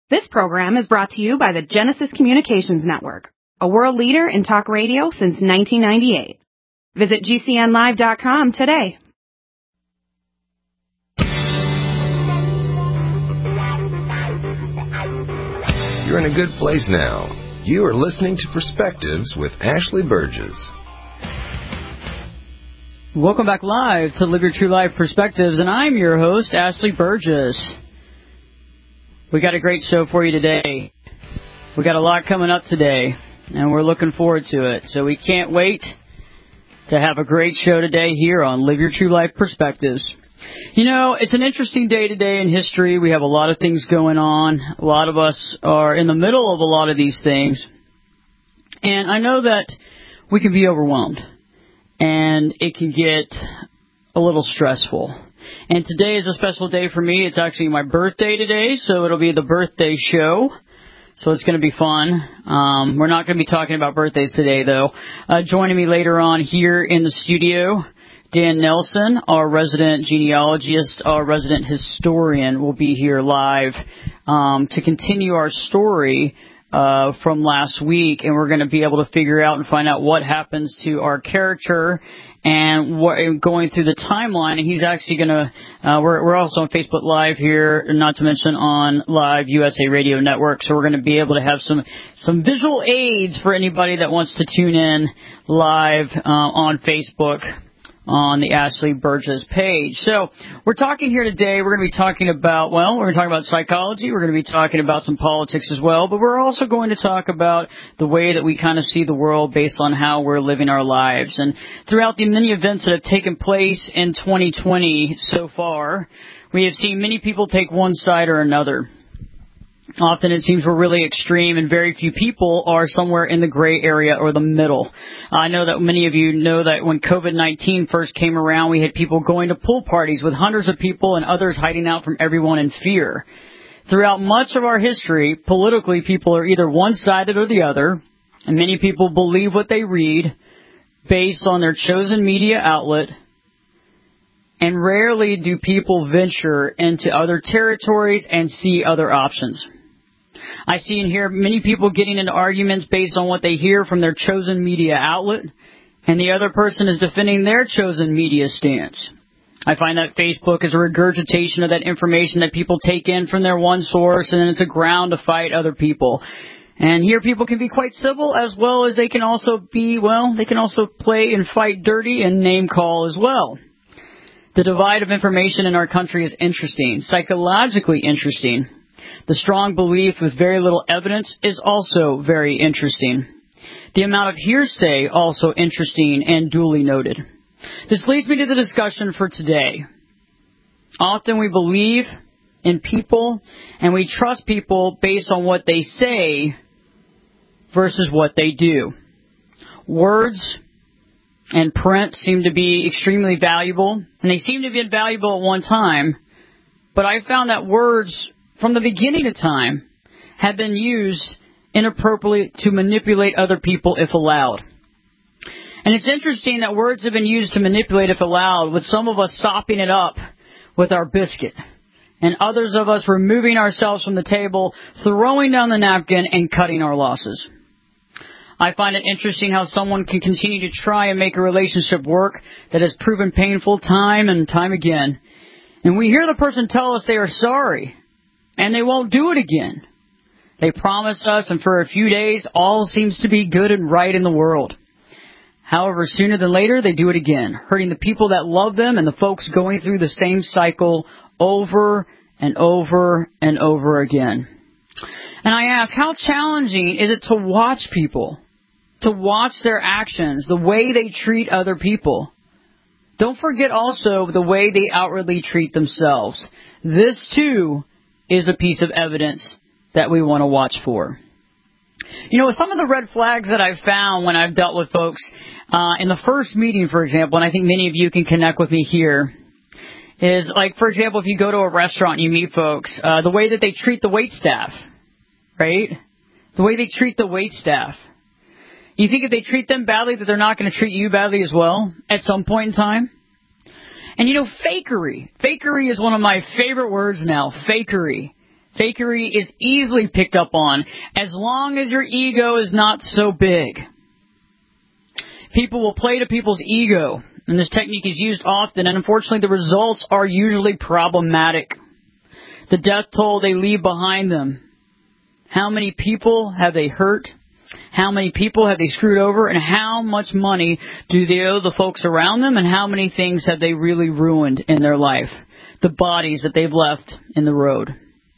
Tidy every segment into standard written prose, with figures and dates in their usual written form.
This program is brought to you by the Genesis Communications Network, a world leader in talk radio since 1998. Visit GCNlive.com today. You're in a good place now. You are listening to Perspectives with Ashley Burgess. Welcome back live to Live Your True Life Perspectives, and I'm your host, Ashley Burgess. We got a great show for you today. We got a lot coming up today, and we're looking forward to it. So we can't wait to have a great show today here on Live Your True Life Perspectives. You know, it's an interesting day today in history. We have a lot of things going on. A lot of us are in the middle of a lot of these things. And I know that we can be overwhelmed, and it can get a little stressful. And today is a special day for me. It's actually my birthday today, so it'll be the birthday show. So it's going to be fun. We're not going to be talking about birthdays today, though. Joining me later on here in the studio, Dan Nelson, our resident genealogist, our resident historian, will be here live to continue our story from last week. And we're going to be able to figure out and find out what happens to our character and going through the timeline. And he's actually going to, we're also on Facebook Live here, not to mention on Live USA Radio Network. So we're going to be able to have some visual aids for anybody that wants to tune in live on Facebook on the Ashley Burgess page. So we're talking here today, we're going to be talking about, we're going to talk about psychology, we're going to be talking about some politics as well, but we're also going to talk about the way that we kind of see the world based on how we're living our lives. And throughout the many events that have taken place in 2020 so far, we have seen many people take one side or another. Often it seems we're really extreme, and very few people are somewhere in the gray area or the middle. I know that many of you know that when COVID-19 first came around, we had people going to pool parties with hundreds of people and others hiding out from everyone in fear. Throughout much of our history, politically, people are either one-sided or the other, and many people believe what they read based on their chosen media outlet, and rarely do people venture into other territories and see other options. I see and hear many people getting into arguments based on what they hear from their chosen media outlet, and the other person is defending their chosen media stance. I find that Facebook is a regurgitation of that information that people take in from their one source, and it's a ground to fight other people. And here people can be quite civil, as well as they can also be, they can also play and fight dirty and name call as well. The divide of information in our country is interesting, psychologically interesting. The strong belief with very little evidence is also very interesting. The amount of hearsay also interesting and duly noted. This leads me to the discussion for today. Often we believe in people and we trust people based on what they say versus what they do. Words and print seem to be extremely valuable, and they seem to have been valuable at one time, but I found that words from the beginning of time have been used inappropriately to manipulate other people if allowed. And it's interesting that words have been used to manipulate if allowed, with some of us sopping it up with our biscuit, and others of us removing ourselves from the table, throwing down the napkin, and cutting our losses. I find it interesting how someone can continue to try and make a relationship work that has proven painful time and time again. And we hear the person tell us they are sorry, and they won't do it again. They promise us, and for a few days, all seems to be good and right in the world. However, sooner than later, they do it again, hurting the people that love them and the folks going through the same cycle over and over and over again. And I ask, how challenging is it to watch people, to watch their actions, the way they treat other people? Don't forget also the way they outwardly treat themselves. This, too, is a piece of evidence that we want to watch for. You know, some of the red flags that I've found when I've dealt with folks in the first meeting, for example, and I think many of you can connect with me here, is like, for example, if you go to a restaurant and you meet folks, the way that they treat the wait staff, right? The way they treat the wait staff. You think if they treat them badly that they're not going to treat you badly as well at some point in time? And you know, fakery. Fakery is one of my favorite words now, fakery. Fakery is easily picked up on as long as your ego is not so big. People will play to people's ego, and this technique is used often, and unfortunately the results are usually problematic. The death toll they leave behind them. How many people have they hurt? How many people have they screwed over? And how much money do they owe the folks around them? And how many things have they really ruined in their life? The bodies that they've left in the road.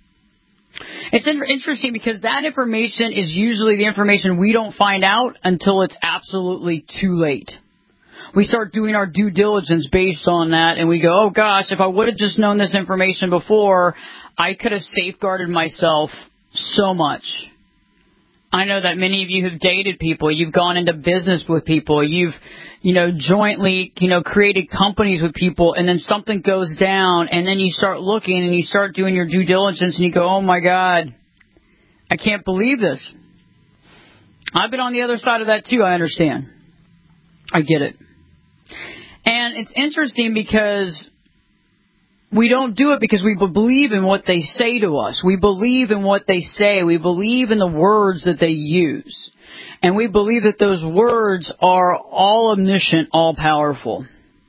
It's interesting because that information is usually the information we don't find out until it's absolutely too late. We start doing our due diligence based on that, and we go, oh gosh, if I would have just known this information before, I could have safeguarded myself so much. I know that many of you have dated people, you've gone into business with people, you've jointly, created companies with people, and then something goes down, and then you start looking and you start doing your due diligence and you go, oh my God, I can't believe this. I've been on the other side of that too, I understand. I get it. And it's interesting because we don't do it because we believe in what they say to us. We believe in what they say. We believe in the words that they use. And we believe that those words are all omniscient, all powerful.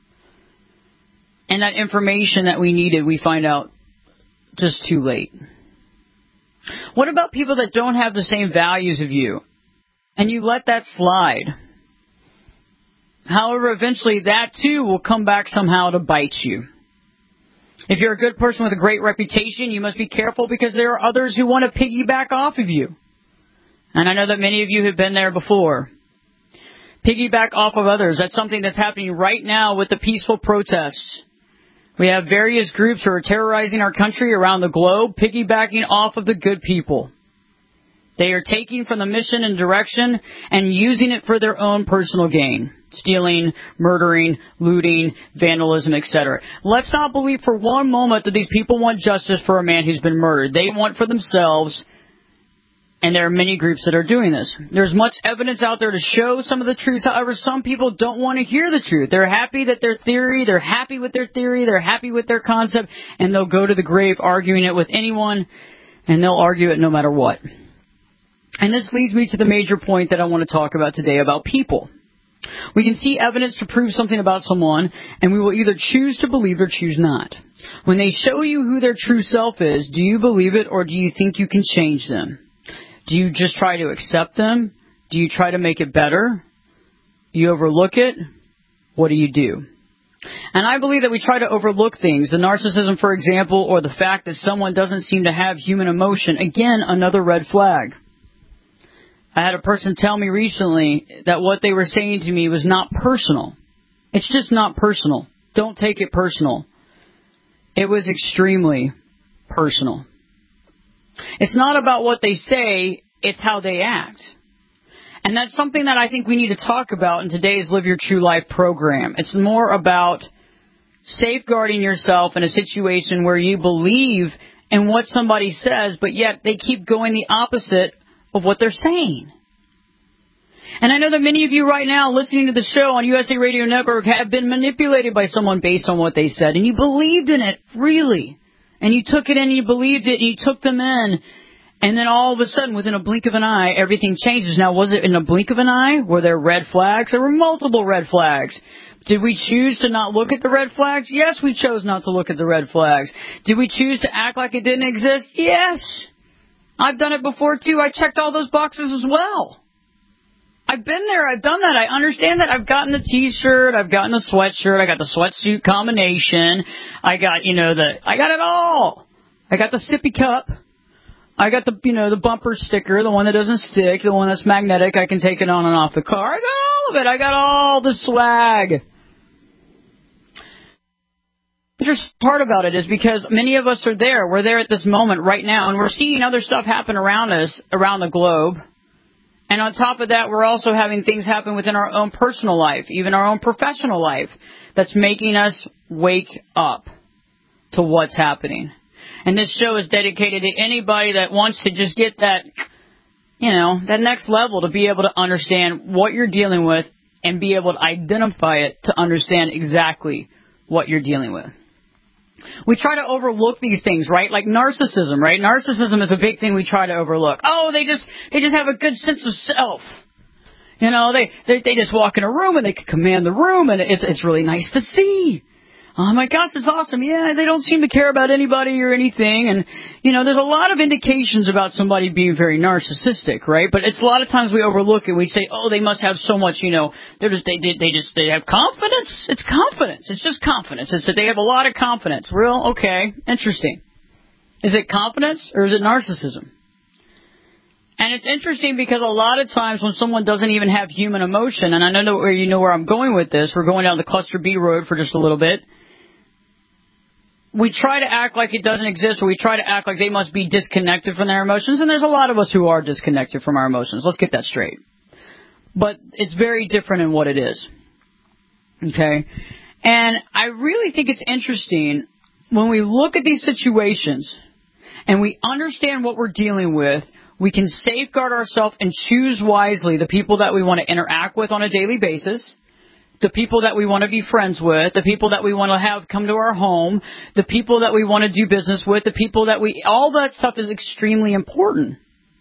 And that information that we needed, we find out just too late. What about people that don't have the same values of you? And you let that slide. However, eventually that too will come back somehow to bite you. If you're a good person with a great reputation, you must be careful because there are others who want to piggyback off of you. And I know that many of you have been there before. Piggyback off of others. That's something that's happening right now with the peaceful protests. We have various groups who are terrorizing our country around the globe, piggybacking off of the good people. They are taking from the mission and direction and using it for their own personal gain. Stealing, murdering, looting, vandalism, etc. Let's not believe for one moment that these people want justice for a man who's been murdered. They want for themselves, and there are many groups that are doing this. There's much evidence out there to show some of the truth. However, some people don't want to hear the truth. They're happy that they're happy with their theory, they're happy with their concept, and they'll go to the grave arguing it with anyone, and they'll argue it no matter what. And this leads me to the major point that I want to talk about today about people. We can see evidence to prove something about someone, and we will either choose to believe or choose not. When they show you who their true self is, do you believe it or do you think you can change them? Do you just try to accept them? Do you try to make it better? Do you overlook it? What do you do? And I believe that we try to overlook things. The narcissism, for example, or the fact that someone doesn't seem to have human emotion. Again, another red flag. I had a person tell me recently that what they were saying to me was not personal. It's just not personal. Don't take it personal. It was extremely personal. It's not about what they say, it's how they act. And that's something that I think we need to talk about in today's Live Your True Life program. It's more about safeguarding yourself in a situation where you believe in what somebody says, but yet they keep going the opposite of what they're saying. And I know that many of you right now listening to the show on USA Radio Network have been manipulated by someone based on what they said, and you believed in it, really. And you took it in, and you believed it, and you took them in, and then all of a sudden, within a blink of an eye, everything changes. Now, was it in a blink of an eye? Were there red flags? There were multiple red flags. Did we choose to not look at the red flags? Yes, we chose not to look at the red flags. Did we choose to act like it didn't exist? Yes. I've done it before, too. I checked all those boxes as well. I've been there. I've done that. I understand that. I've gotten the T-shirt. I've gotten the sweatshirt. I got the sweatsuit combination. I got, I got it all. I got the sippy cup. I got the bumper sticker, the one that doesn't stick, the one that's magnetic. I can take it on and off the car. I got all of it. I got all the swag. The interesting part about it is because many of us are there. We're there at this moment right now, and we're seeing other stuff happen around us, around the globe. And on top of that, we're also having things happen within our own personal life, even our own professional life, that's making us wake up to what's happening. And this show is dedicated to anybody that wants to just get that, that next level to be able to understand what you're dealing with and be able to identify it to understand exactly what you're dealing with. We try to overlook these things, right? Like narcissism, right? Narcissism is a big thing we try to overlook. Oh, they just have a good sense of self. You know, they just walk in a room and they can command the room, and it's really nice to see. Oh my gosh, it's awesome. Yeah, they don't seem to care about anybody or anything. And, you know, there's a lot of indications about somebody being very narcissistic, right? But it's a lot of times we overlook it. We say, oh, they must have so much, you know, they have confidence. It's confidence. It's just confidence. It's that they have a lot of confidence. Real? Okay. Interesting. Is it confidence or is it narcissism? And it's interesting because a lot of times when someone doesn't even have human emotion, and I know where I'm going with this. We're going down the Cluster B road for just a little bit. We try to act like it doesn't exist, or we try to act like they must be disconnected from their emotions, and there's a lot of us who are disconnected from our emotions. Let's get that straight. But it's very different in what it is. Okay? And I really think it's interesting when we look at these situations and we understand what we're dealing with, we can safeguard ourselves and choose wisely the people that we want to interact with on a daily basis, the people that we want to be friends with, the people that we want to have come to our home, the people that we want to do business with, the people that all that stuff is extremely important.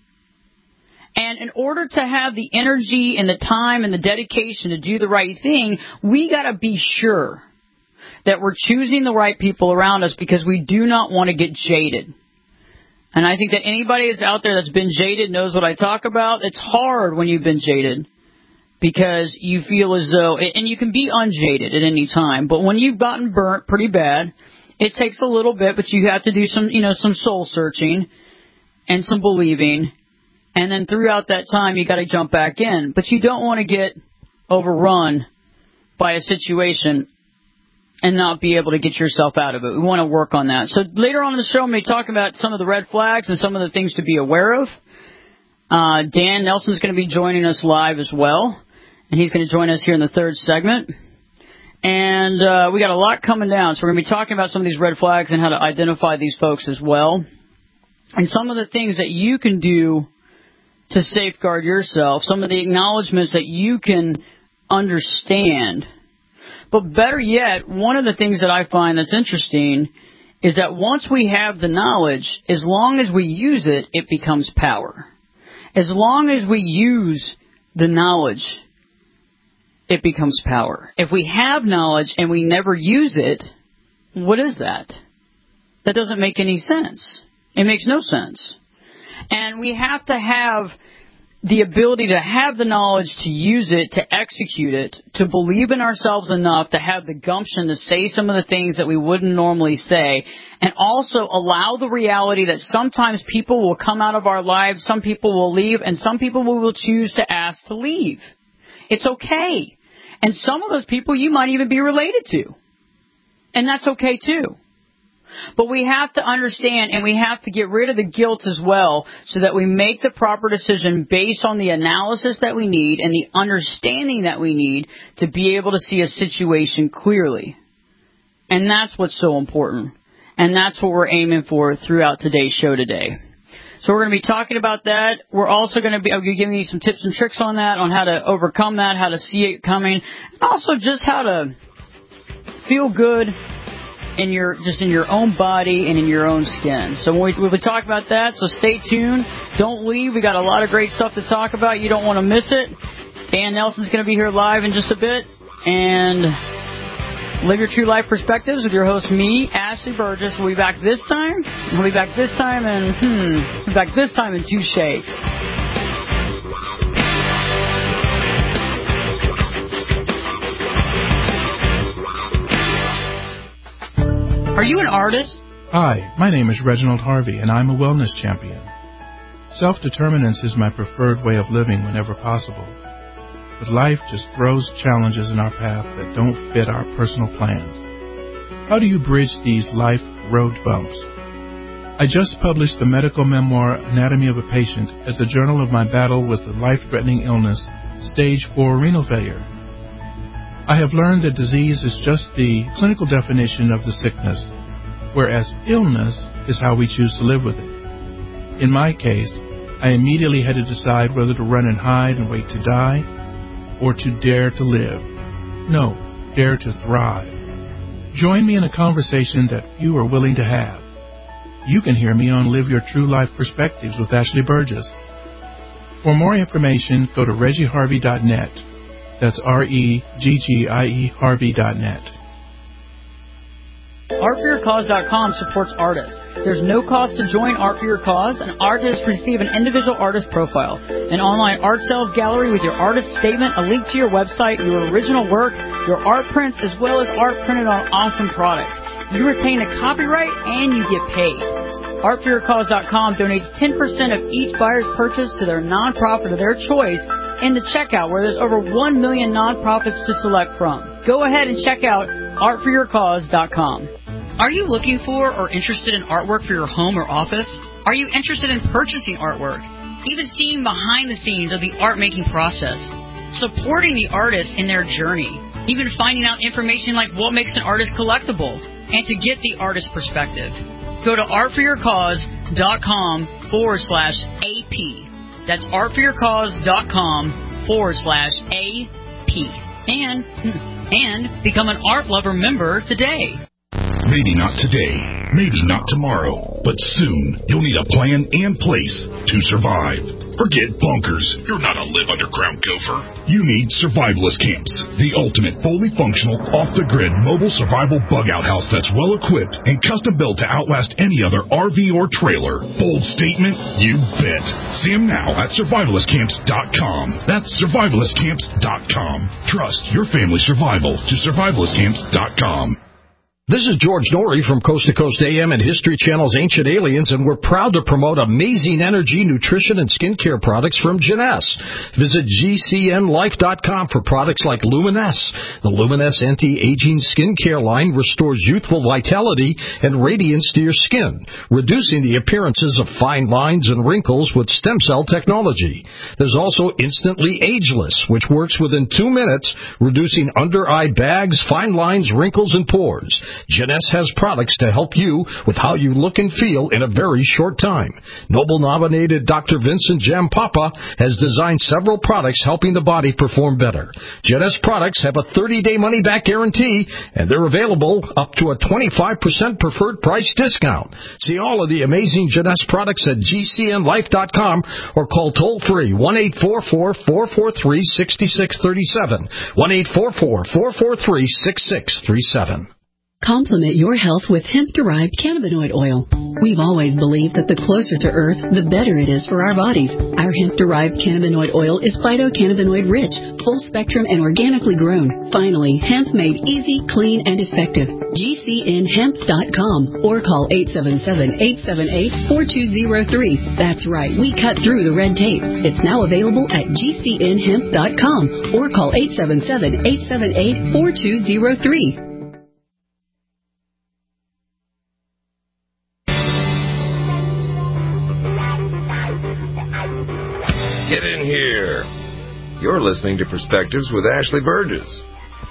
And in order to have the energy and the time and the dedication to do the right thing, we got to be sure that we're choosing the right people around us, because we do not want to get jaded. And I think that anybody that's out there that's been jaded knows what I talk about. It's hard when you've been jaded, because you feel as though, and you can be unjaded at any time, but when you've gotten burnt pretty bad, it takes a little bit, but you have to do some soul searching and some believing, and then throughout that time you got to jump back in. But you don't want to get overrun by a situation and not be able to get yourself out of it. We want to work on that. So later on in the show, I'm going to be talking about some of the red flags and some of the things to be aware of. Dan Nelson's going to be joining us live as well. And he's going to join us here in the third segment. And we got a lot coming down. So we're going to be talking about some of these red flags and how to identify these folks as well. And some of the things that you can do to safeguard yourself. Some of the acknowledgments that you can understand. But better yet, one of the things that I find that's interesting is that once we have the knowledge, as long as we use it, it becomes power. As long as we use the knowledge, it becomes power. If we have knowledge and we never use it, what is that? That doesn't make any sense. It makes no sense. And we have to have the ability to have the knowledge, to use it, to execute it, to believe in ourselves enough to have the gumption to say some of the things that we wouldn't normally say, and also allow the reality that sometimes people will come out of our lives, some people will leave, and some people we will choose to ask to leave. It's okay. And some of those people you might even be related to. And that's okay too. But we have to understand, and we have to get rid of the guilt as well, so that we make the proper decision based on the analysis that we need and the understanding that we need to be able to see a situation clearly. And that's what's so important. And that's what we're aiming for throughout today's show today. So we're going to be talking about that. We're also going to be giving you some tips and tricks on that, on how to overcome that, how to see it coming, and also just how to feel good in your own body and in your own skin. So we'll be talking about that, so stay tuned. Don't leave. We got a lot of great stuff to talk about. You don't want to miss it. Dan Nelson's going to be here live in just a bit. And Live Your True Life Perspectives with your host, me, Ashley Burgess. We'll be back this time. We'll be back this time in 2 shakes. Are you an artist? Hi, my name is Reginald Harvey, and I'm a wellness champion. Self-determinance is my preferred way of living whenever possible. But life just throws challenges in our path that don't fit our personal plans. How do you bridge these life road bumps? I just published the medical memoir Anatomy of a Patient as a journal of my battle with the life-threatening illness, stage 4 renal failure. I have learned that disease is just the clinical definition of the sickness, whereas illness is how we choose to live with it. In my case, I immediately had to decide whether to run and hide and wait to die, or to dare to live. No, dare to thrive. Join me in a conversation that few are willing to have. You can hear me on Live Your True Life Perspectives with Ashley Burgess. For more information, go to reggieharvey.net. That's REGGIE Harvey.net. ArtForYourCause.com supports artists. There's no cost to join Art for Your Cause, and artists receive an individual artist profile, an online art sales gallery with your artist statement, a link to your website, your original work, your art prints, as well as art printed on awesome products. You retain the copyright and you get paid. ArtForYourCause.com donates 10% of each buyer's purchase to their nonprofit of their choice in the checkout, where there's over 1 million nonprofits to select from. Go ahead and check out ArtForYourCause.com. Are you looking for or interested in artwork for your home or office? Are you interested in purchasing artwork? Even seeing behind the scenes of the art-making process? Supporting the artist in their journey? Even finding out information like what makes an artist collectible? And to get the artist perspective, go to artforyourcause.com/AP. That's artforyourcause.com/AP. And become an Art Lover member today. Maybe not today, maybe not tomorrow, but soon you'll need a plan and place to survive. Forget bunkers. You're not a live underground gopher. You need Survivalist Camps, the ultimate fully functional, off-the-grid mobile survival bug-out house that's well-equipped and custom-built to outlast any other RV or trailer. Bold statement? You bet. See them now at survivalistcamps.com. That's survivalistcamps.com. Trust your family survival to survivalistcamps.com. This is George Norrie from Coast to Coast AM and History Channel's Ancient Aliens, and we're proud to promote amazing energy, nutrition, and skincare products from Jeunesse. Visit GCNlife.com for products like Luminesse. The Luminesse anti-aging skincare line restores youthful vitality and radiance to your skin, reducing the appearances of fine lines and wrinkles with stem cell technology. There's also Instantly Ageless, which works within 2 minutes, reducing under-eye bags, fine lines, wrinkles, and pores. Jeunesse has products to help you with how you look and feel in a very short time. Nobel-nominated Dr. Vincent Jampapa has designed several products helping the body perform better. Jeunesse products have a 30-day money-back guarantee, and they're available up to a 25% preferred price discount. See all of the amazing Jeunesse products at GCNlife.com or call toll-free 1-844-443-6637, 1-844-443-6637. Complement your health with hemp-derived cannabinoid oil. We've always believed that the closer to Earth, the better it is for our bodies. Our hemp-derived cannabinoid oil is phytocannabinoid-rich, full-spectrum, and organically grown. Finally, hemp made easy, clean, and effective. GCNhemp.com or call 877-878-4203. That's right, we cut through the red tape. It's now available at GCNhemp.com or call 877-878-4203. Get in here. You're listening to Perspectives with Ashley Burgess.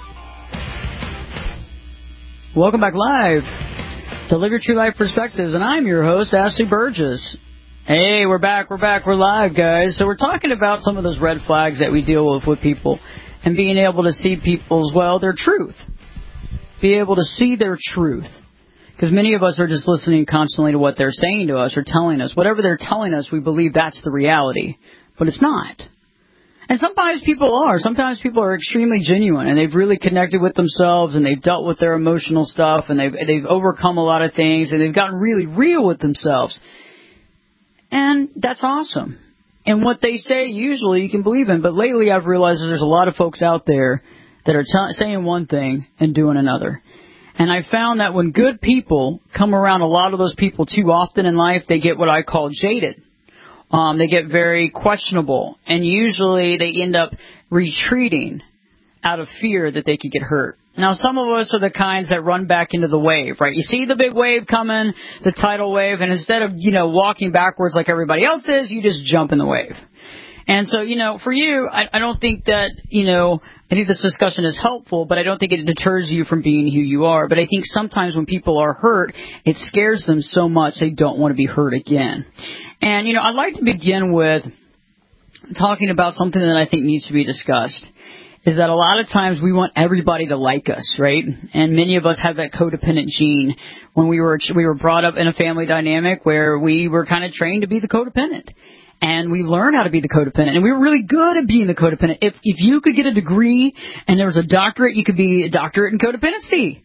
Welcome back live to Live Your True Life Perspectives, and I'm your host, Ashley Burgess. Hey, we're back, we're live, guys. So we're talking about some of those red flags that we deal with people and being able to see people's, their truth. Be able to see their truth. Because many of us are just listening constantly to what they're saying to us or telling us. Whatever they're telling us, we believe that's the reality. But it's not. And sometimes people are. Sometimes people are extremely genuine, and they've really connected with themselves, and they've dealt with their emotional stuff, and they've overcome a lot of things, and they've gotten really real with themselves. And that's awesome. And what they say, usually, you can believe in. But lately, I've realized that there's a lot of folks out there that are saying one thing and doing another. And I found that when good people come around a lot of those people too often in life, they get what I call jaded. They get very questionable, and usually they end up retreating out of fear that they could get hurt. Now, some of us are the kinds that run back into the wave, right? You see the big wave coming, the tidal wave, and instead of, walking backwards like everybody else is, you just jump in the wave. And so, for you, I don't think that, I think this discussion is helpful, but I don't think it deters you from being who you are. But I think sometimes when people are hurt, it scares them so much they don't want to be hurt again. And, I'd like to begin with talking about something that I think needs to be discussed. is that a lot of times we want everybody to like us, right? And many of us have that codependent gene. When we were brought up in a family dynamic where we were kind of trained to be the codependent. And we learned how to be the codependent. And we were really good at being the codependent. If you could get a degree and there was a doctorate, you could be a doctorate in codependency.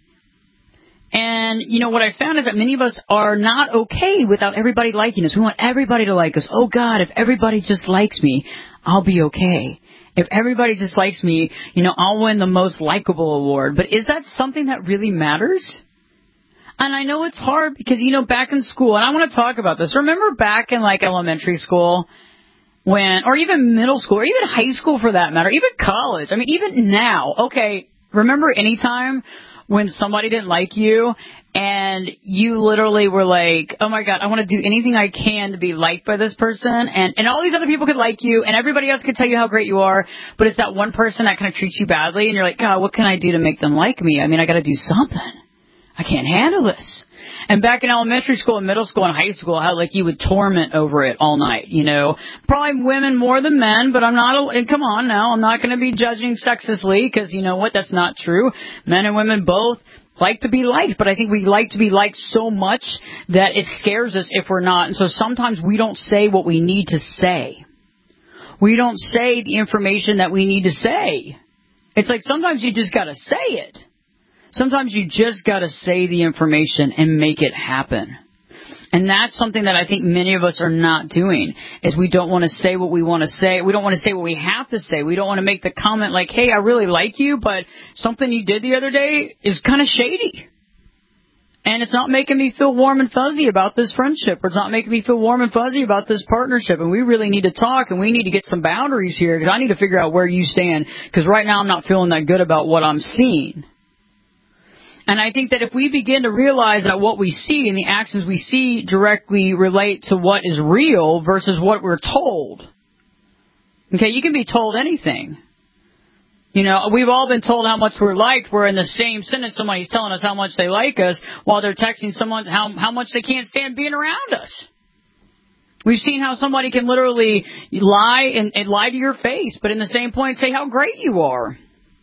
And, what I found is that many of us are not okay without everybody liking us. We want everybody to like us. Oh, God, if everybody just likes me, I'll be okay. If everybody just likes me, I'll win the most likable award. But is that something that really matters? And I know it's hard because, back in school, and I want to talk about this. Remember back in, elementary school or even middle school, or even high school for that matter, even college. I mean, even now. Okay, remember any time when somebody didn't like you and you literally were like, oh, my God, I want to do anything I can to be liked by this person. And all these other people could like you and everybody else could tell you how great you are. But it's that one person that kind of treats you badly. And you're like, God, what can I do to make them like me? I mean, I got to do something. I can't handle this. And back in elementary school and middle school and high school, how you would torment over it all night, Probably women more than men, but come on now. I'm not going to be judging sexistly because you know what? That's not true. Men and women both like to be liked, but I think we like to be liked so much that it scares us if we're not. And so sometimes we don't say what we need to say. We don't say the information that we need to say. It's like sometimes you just got to say it. Sometimes you just got to say the information and make it happen. And that's something that I think many of us are not doing, is we don't want to say what we want to say. We don't want to say what we have to say. We don't want to make the comment like, hey, I really like you, but something you did the other day is kind of shady. And it's not making me feel warm and fuzzy about this friendship, or it's not making me feel warm and fuzzy about this partnership. And we really need to talk, and we need to get some boundaries here, because I need to figure out where you stand, because right now I'm not feeling that good about what I'm seeing. And I think that if we begin to realize that what we see and the actions we see directly relate to what is real versus what we're told. Okay, you can be told anything. We've all been told how much we're liked. We're in the same sentence. Somebody's telling us how much they like us while they're texting someone how much they can't stand being around us. We've seen how somebody can literally lie and lie to your face, but in the same point say how great you are.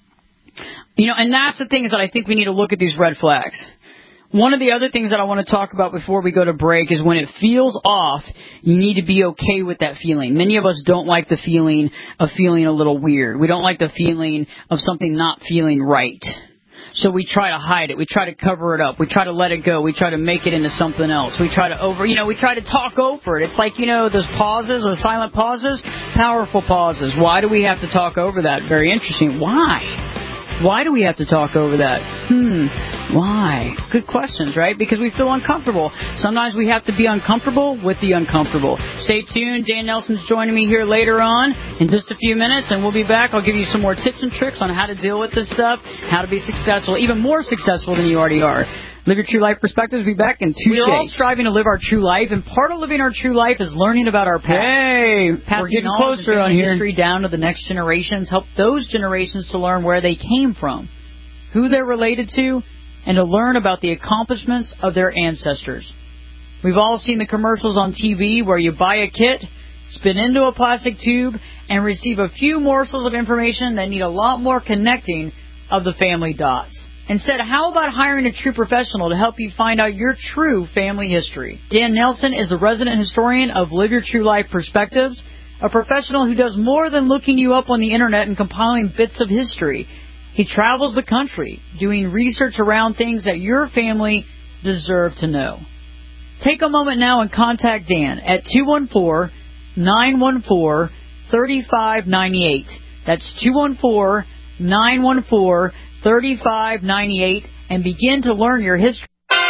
And that's the thing, is that I think we need to look at these red flags. One of the other things that I want to talk about before we go to break is when it feels off, you need to be okay with that feeling. Many of us don't like the feeling of feeling a little weird. We don't like the feeling of something not feeling right. So we try to hide it. We try to cover it up. We try to let it go. We try to make it into something else. We try to we try to talk over it. It's like, those pauses, those silent pauses, powerful pauses. Why do we have to talk over that? Very interesting. Why? Why do we have to talk over that? Why? Good questions, right? Because we feel uncomfortable. Sometimes we have to be uncomfortable with the uncomfortable. Stay tuned. Dan Nelson's joining me here later on in just a few minutes, and we'll be back. I'll give you some more tips and tricks on how to deal with this stuff, how to be successful, even more successful than you already are. Live Your True Life Perspectives. We'll be back in 2 shakes. We're all striving to live our true life, and part of living our true life is learning about our past. Hey, we're getting closer on here. History down to the next generations, help those generations to learn where they came from, who they're related to, and to learn about the accomplishments of their ancestors. We've all seen the commercials on TV where you buy a kit, spin into a plastic tube, and receive a few morsels of information that need a lot more connecting of the family dots. Instead, how about hiring a true professional to help you find out your true family history? Dan Nelson is the resident historian of Live Your True Life Perspectives, a professional who does more than looking you up on the internet and compiling bits of history. He travels the country doing research around things that your family deserve to know. Take a moment now and contact Dan at 214-914-3598. That's 214-914-3598, and begin to learn your history.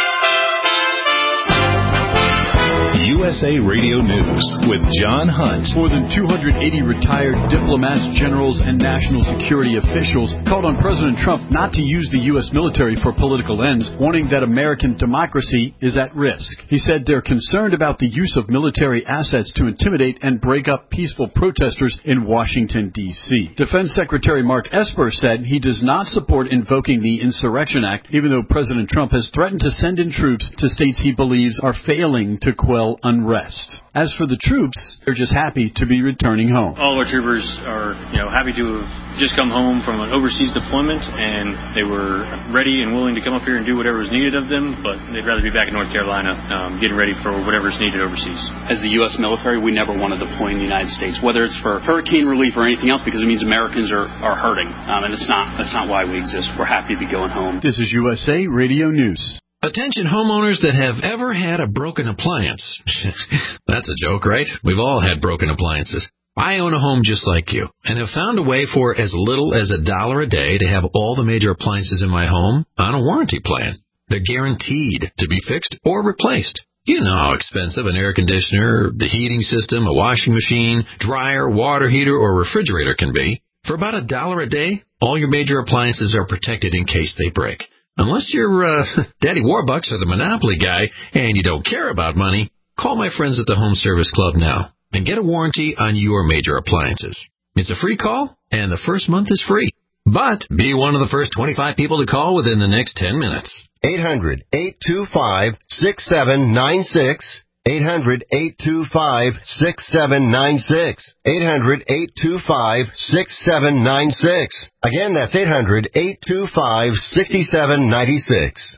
USA Radio News with John Hunt. More than 280 retired diplomats, generals, and national security officials called on President Trump not to use the U.S. military for political ends, warning that American democracy is at risk. He said they're concerned about the use of military assets to intimidate and break up peaceful protesters in Washington, D.C. Defense Secretary Mark Esper said he does not support invoking the Insurrection Act, even though President Trump has threatened to send in troops to states he believes are failing to quell unrest. As for the troops, they're just happy to be returning home. All of our troopers are, happy to have just come home from an overseas deployment, and they were ready and willing to come up here and do whatever was needed of them, but they'd rather be back in North Carolina getting ready for whatever's needed overseas. As the U.S. military, we never want to deploy in the United States, whether it's for hurricane relief or anything else, because it means Americans are hurting, and that's not why we exist. We're happy to be going home. This is USA Radio News. Attention homeowners that have ever had a broken appliance. That's a joke, right? We've all had broken appliances. I own a home just like you and have found a way for as little as $1 a day to have all the major appliances in my home on a warranty plan. They're guaranteed to be fixed or replaced. You know how expensive an air conditioner, the heating system, a washing machine, dryer, water heater, or refrigerator can be. For about $1 a day, all your major appliances are protected in case they break. Unless you're Daddy Warbucks or the Monopoly guy and you don't care about money, call my friends at the Home Service Club now and get a warranty on your major appliances. It's a free call, and the first month is free. But be one of the first 25 people to call within the next 10 minutes. 800-825-6796. 800-825-6796. 800-825-6796. Again, that's 800-825-6796.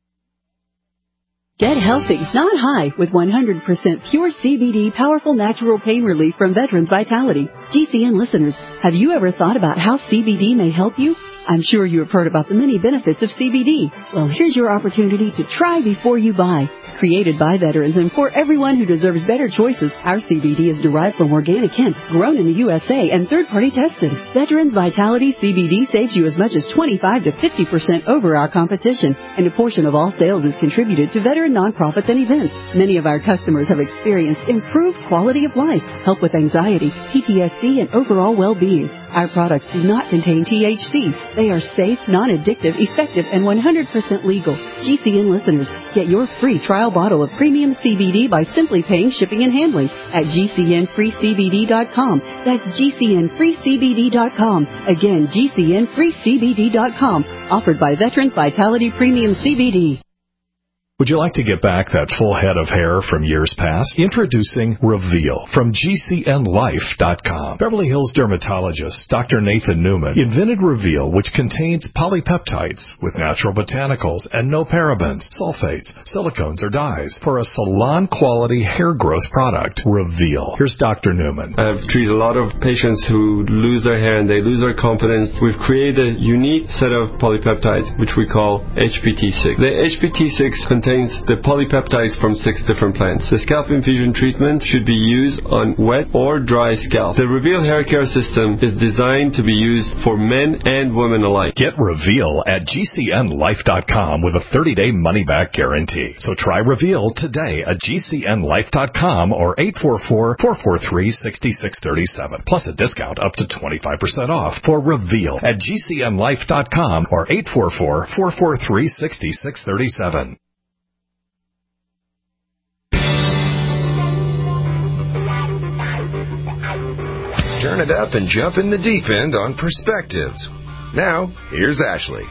Get healthy, not high, with 100% pure CBD powerful natural pain relief from Veterans Vitality. GCN listeners, have you ever thought about how CBD may help you? I'm sure you have heard about the many benefits of CBD. Well, here's your opportunity to try before you buy. Created by veterans and for everyone who deserves better choices, our CBD is derived from organic hemp, grown in the USA, and third-party tested. Veterans Vitality CBD saves you as much as 25 to 50% over our competition, and a portion of all sales is contributed to veteran nonprofits and events. Many of our customers have experienced improved quality of life, help with anxiety, PTSD, and overall well-being. Our products do not contain THC. They are safe, non-addictive, effective, and 100% legal. GCN listeners, get your free trial bottle of premium CBD by simply paying shipping and handling at GCNFreeCBD.com. That's GCNFreeCBD.com. Again, GCNFreeCBD.com. Offered by Veterans Vitality Premium CBD. Would you like to get back that full head of hair from years past? Introducing Reveal from GCNLife.com. Beverly Hills dermatologist Dr. Nathan Newman invented Reveal, which contains polypeptides with natural botanicals and no parabens, sulfates, silicones, or dyes for a salon-quality hair growth product. Reveal. Here's Dr. Newman. I've treated a lot of patients who lose their hair and they lose their confidence. We've created a unique set of polypeptides, which we call HPT6. The HPT6 contains the polypeptides from 6 different plants. The scalp infusion treatment should be used on wet or dry scalp. The Reveal hair care system is designed to be used for men and women alike. Get Reveal at GCNLife.com with a 30-day money-back guarantee. So try Reveal today at GCNLife.com or 844-443-6637. Plus a discount up to 25% off for Reveal at GCNLife.com or 844-443-6637. Turn it up and jump in the deep end on Perspectives. Now, here's Ashley.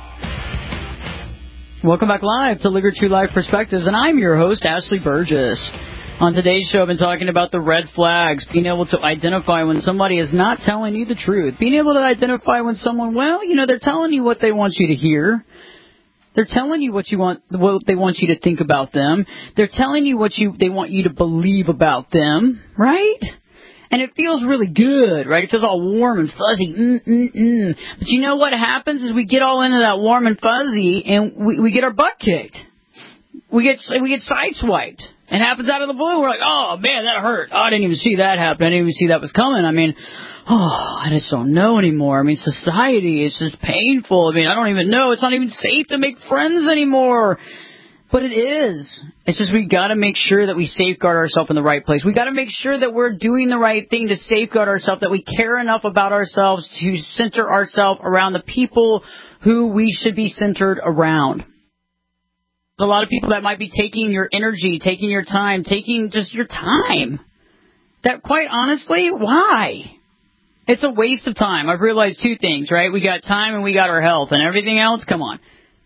Welcome back live to Live Your True Life Perspectives, and I'm your host, Ashley Burgess. On today's show, I've been talking about the red flags, being able to identify when somebody is not telling you the truth, being able to identify when someone, they're telling you what they want you to hear. They're telling you what they want you to think about them. They're telling you what they want you to believe about them, right? And it feels really good, right? It feels all warm and fuzzy. But you know what happens is we get all into that warm and fuzzy, and we get our butt kicked. We get sideswiped. It happens out of the blue. We're like, oh, man, that hurt. Oh, I didn't even see that happen. I didn't even see that was coming. I mean, I just don't know anymore. I mean, society is just painful. I mean, I don't even know. It's not even safe to make friends anymore. But it is. It's just we got to make sure that we safeguard ourselves in the right place. We got to make sure that we're doing the right thing to safeguard ourselves, that we care enough about ourselves to center ourselves around the people who we should be centered around. A lot of people that might be taking your energy, taking your time, taking just your time. That, quite honestly, why? It's a waste of time. I've realized two things, right? We got time and we got our health, and everything else, come on.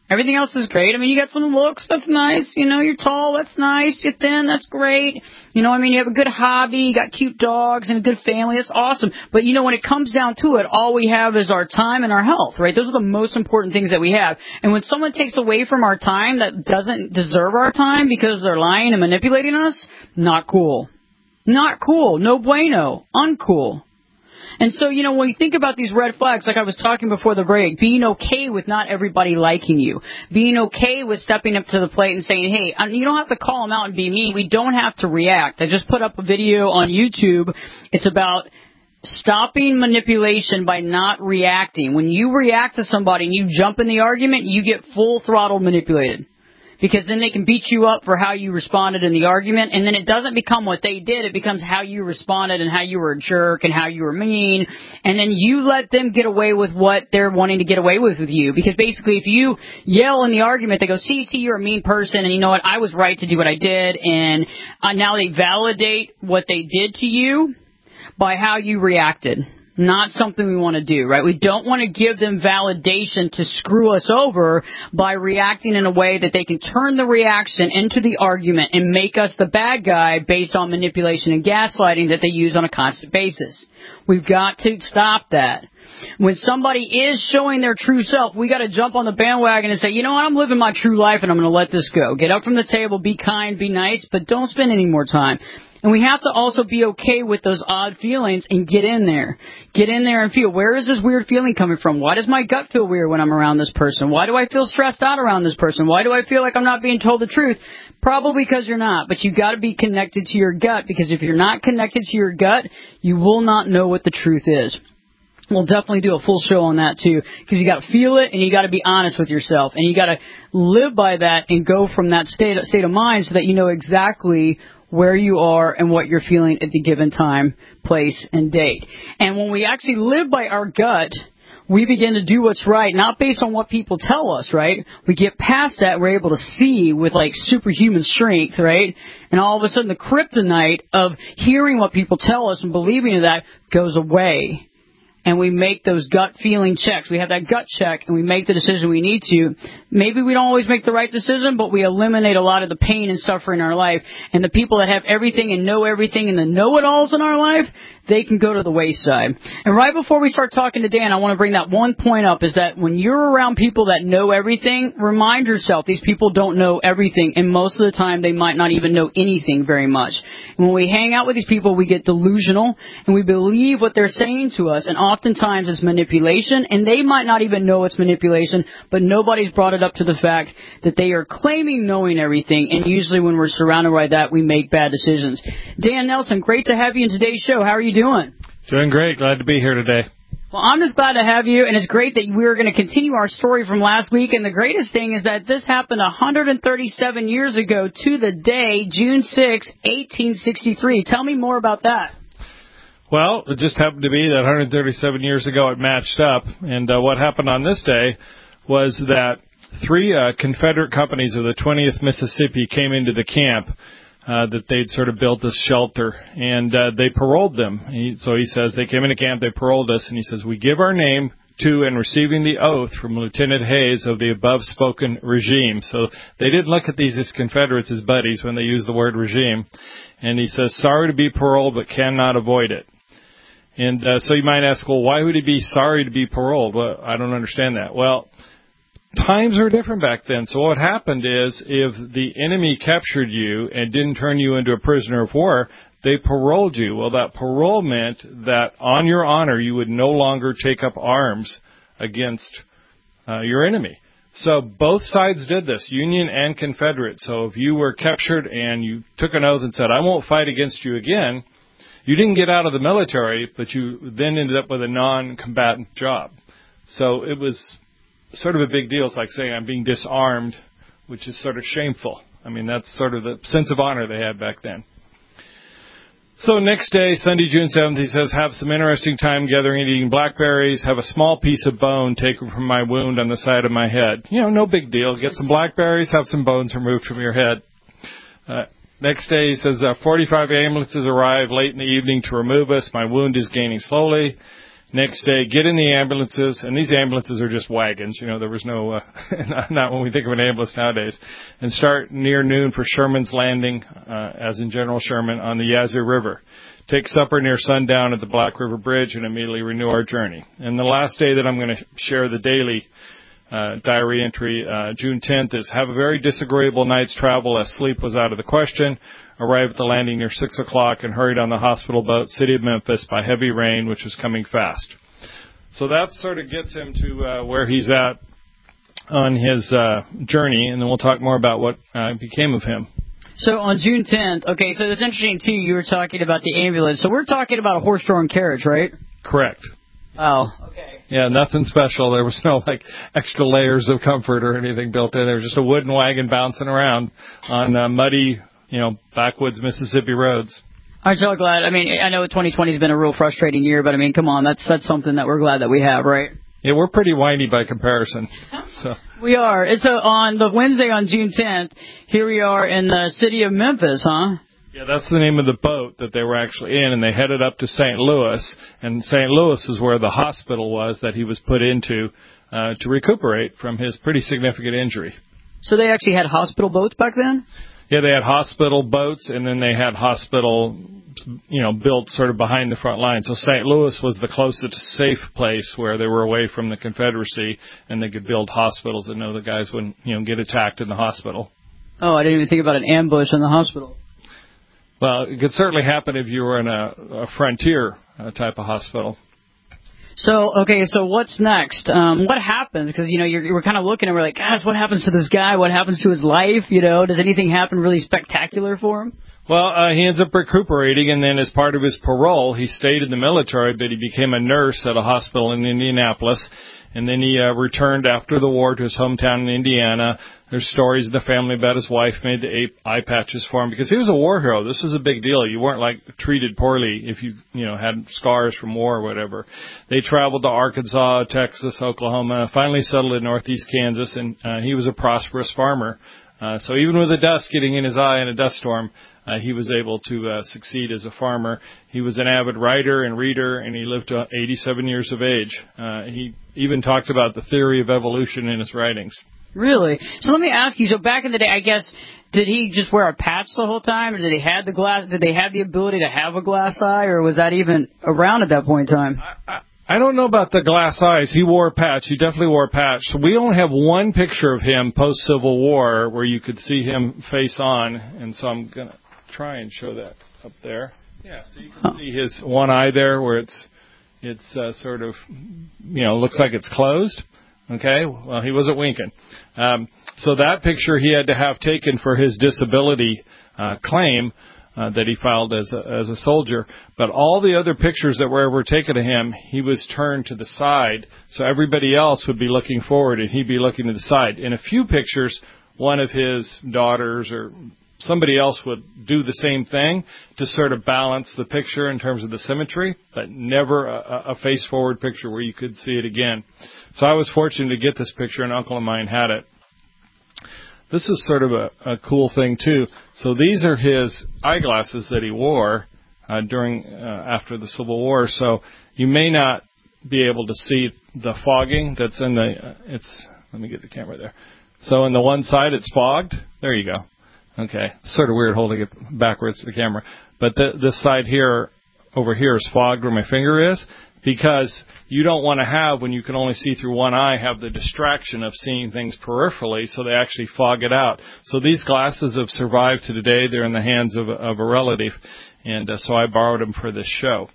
Everything else is great. I mean, you got some looks, that's nice. You know, you're tall, that's nice. You're thin, that's great. You know, I mean, you have a good hobby, you got cute dogs and a good family, that's awesome. But, you know, when it comes down to it, all we have is our time and our health, right? Those are the most important things that we have. And when someone takes away from our time that doesn't deserve our time because they're lying and manipulating us, not cool. Not cool. No bueno. Uncool. And so, you know, when you think about these red flags, like I was talking before the break, being okay with not everybody liking you, being okay with stepping up to the plate and saying, hey, you don't have to call them out and be mean. We don't have to react. I just put up a video on YouTube. It's about stopping manipulation by not reacting. When you react to somebody and you jump in the argument, you get full throttle manipulated. Because then they can beat you up for how you responded in the argument, and then it doesn't become what they did. It becomes how you responded and how you were a jerk and how you were mean. And then you let them get away with what they're wanting to get away with you. Because basically if you yell in the argument, they go, see, you're a mean person, and you know what, I was right to do what I did. And now they validate what they did to you by how you reacted. Not something we want to do, right? We don't want to give them validation to screw us over by reacting in a way that they can turn the reaction into the argument and make us the bad guy based on manipulation and gaslighting that they use on a constant basis. We've got to stop that. When somebody is showing their true self, we got to jump on the bandwagon and say, you know what, I'm living my true life and I'm going to let this go. Get up from the table, be kind, be nice, but don't spend any more time. And we have to also be okay with those odd feelings and get in there. Get in there and feel, where is this weird feeling coming from? Why does my gut feel weird when I'm around this person? Why do I feel stressed out around this person? Why do I feel like I'm not being told the truth? Probably because you're not, but you've got to be connected to your gut, because if you're not connected to your gut, you will not know what the truth is. We'll definitely do a full show on that too, because you got to feel it and you got to be honest with yourself, and you got to live by that and go from that state of mind so that you know exactly where you are and what you're feeling at the given time, place, and date. And when we actually live by our gut, we begin to do what's right, not based on what people tell us, right? We get past that, we're able to see with like superhuman strength, right? And all of a sudden the kryptonite of hearing what people tell us and believing in that goes away. And we make those gut feeling checks. We have that gut check and we make the decision we need to. Maybe we don't always make the right decision, but we eliminate a lot of the pain and suffering in our life. And the people that have everything and the know-it-alls in our life, they can go to the wayside. And right before we start talking to Dan, I want to bring that one point up, is that when you're around people that know everything, remind yourself these people don't know everything, and most of the time they might not even know anything very much. And when we hang out with these people, we get delusional, and we believe what they're saying to us, and oftentimes it's manipulation, and they might not even know it's manipulation, but nobody's brought it up to the fact that they are claiming knowing everything, and usually when we're surrounded by that, we make bad decisions. Dan Nelson, great to have you in today's show. How are you doing? Doing great. Glad to be here today. Well, I'm just glad to have you, and it's great that we're going to continue our story from last week. And the greatest thing is that this happened 137 years ago to the day, June 6, 1863. Tell me more about that. Well, it just happened to be that 137 years ago it matched up. And what happened on this day was that three Confederate companies of the 20th Mississippi came into the camp that they'd sort of built this shelter, and they paroled them. So he says, they came into camp, they paroled us, and he says, we give our name to and receiving the oath from Lieutenant Hayes of the above-spoken regime. So they didn't look at these as Confederates as buddies when they used the word regime. And he says, sorry to be paroled, but cannot avoid it. And so you might ask, well, why would he be sorry to be paroled? Well, I don't understand that. Well, times were different back then. So what happened is, if the enemy captured you and didn't turn you into a prisoner of war, they paroled you. Well, that parole meant that on your honor, you would no longer take up arms against your enemy. So both sides did this, Union and Confederate. So if you were captured and you took an oath and said, I won't fight against you again, you didn't get out of the military, but you then ended up with a non-combatant job. So it was sort of a big deal. It's like saying I'm being disarmed, which is sort of shameful. I mean, that's sort of the sense of honor they had back then. So next day, Sunday, June 7th, he says, have some interesting time gathering and eating blackberries, have a small piece of bone taken from my wound on the side of my head. You know, no big deal. Get some blackberries, have some bones removed from your head. Next day, he says, 45 ambulances arrive late in the evening to remove us. My wound is gaining slowly. Next day, get in the ambulances, and these ambulances are just wagons. You know, there was no, not when we think of an ambulance nowadays. And start near noon for Sherman's Landing, as in General Sherman, on the Yazoo River. Take supper near sundown at the Black River Bridge and immediately renew our journey. And the last day that I'm going to share the daily diary entry, June 10th, is have a very disagreeable night's travel as sleep was out of the question. Arrived at the landing near 6 o'clock and hurried on the hospital boat, City of Memphis, by heavy rain, which was coming fast. So that sort of gets him to where he's at on his journey, and then we'll talk more about what became of him. So on June 10th, okay, so it's interesting, too, you were talking about the ambulance. So we're talking about a horse-drawn carriage, right? Correct. Oh, okay. Yeah, nothing special. There was no, extra layers of comfort or anything built in. There was just a wooden wagon bouncing around on muddy, backwoods Mississippi roads. I'm so glad. I mean, I know 2020 has been a real frustrating year, but, I mean, come on, that's something that we're glad that we have, right? Yeah, we're pretty whiny by comparison. So. We are. And so on the Wednesday on June 10th, here we are in the city of Memphis, huh? Yeah, that's the name of the boat that they were actually in, and they headed up to St. Louis, and St. Louis is where the hospital was that he was put into to recuperate from his pretty significant injury. So they actually had hospital boats back then? Yeah, they had hospital boats, and then they had hospital, built sort of behind the front line. So St. Louis was the closest safe place where they were away from the Confederacy, and they could build hospitals and know the guys wouldn't, get attacked in the hospital. Oh, I didn't even think about an ambush in the hospital. Well, it could certainly happen if you were in a frontier type of hospital. So, okay, so what's next? What happens? Because, we're kind of looking and we're like, gosh, what happens to this guy? What happens to his life? Does anything happen really spectacular for him? Well, he ends up recuperating, and then as part of his parole, he stayed in the military, but he became a nurse at a hospital in Indianapolis. And then he returned after the war to his hometown in Indiana. There's stories in the family about his wife made the eye patches for him because he was a war hero. This was a big deal. You weren't treated poorly if you had scars from war or whatever. They traveled to Arkansas, Texas, Oklahoma, finally settled in northeast Kansas, and he was a prosperous farmer. So even with the dust getting in his eye in a dust storm, he was able to succeed as a farmer. He was an avid writer and reader, and he lived to 87 years of age. He even talked about the theory of evolution in his writings. Really? So let me ask you, so back in the day, I guess, did he just wear a patch the whole time, or did they have the ability to have a glass eye, or was that even around at that point in time? I don't know about the glass eyes. He wore a patch. He definitely wore a patch. So we only have one picture of him post-Civil War where you could see him face on, and so I'm going to try and show that up there. Yeah, so you can see his one eye there where it's sort of, looks like it's closed. Okay, well, he wasn't winking. So that picture he had to have taken for his disability claim that he filed as a soldier. But all the other pictures that were ever taken of him, he was turned to the side, so everybody else would be looking forward and he'd be looking to the side. In a few pictures, one of his daughters or somebody else would do the same thing to sort of balance the picture in terms of the symmetry, but never a face-forward picture where you could see it again. So I was fortunate to get this picture, and an uncle of mine had it. This is sort of a cool thing, too. So these are his eyeglasses that he wore after the Civil War. So you may not be able to see the fogging that's in let me get the camera there. So on the one side, it's fogged. There you go. Okay. It's sort of weird holding it backwards to the camera. But this side here, over here, is fogged where my finger is, because you don't want to have, when you can only see through one eye, have the distraction of seeing things peripherally, so they actually fog it out. So these glasses have survived to today. They're in the hands of a relative, and so I borrowed them for this show.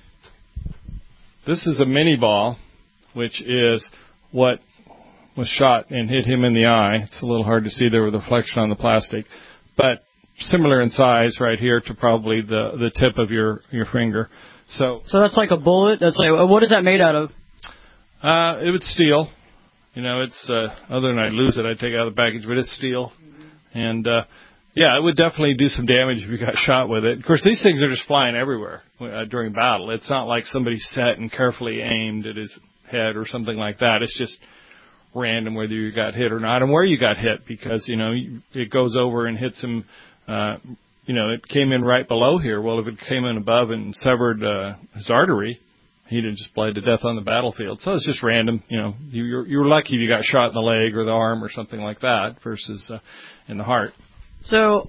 This is a mini ball, which is what was shot and hit him in the eye. It's a little hard to see there with the reflection on the plastic, but similar in size right here to probably the tip of your finger. So that's like a bullet? That's like, what is that made out of? It would steel. It's other than I'd lose it, I'd take it out of the package, but it's steel. And it would definitely do some damage if you got shot with it. Of course, these things are just flying everywhere during battle. It's not like somebody set and carefully aimed at his head or something like that. It's just random whether you got hit or not and where you got hit, because it goes over and hits him. It came in right below here. Well, if it came in above and severed his artery, He didn't just bled to death on the battlefield. So it's just random. You know, you were lucky if you got shot in the leg or the arm or something like that versus in the heart. So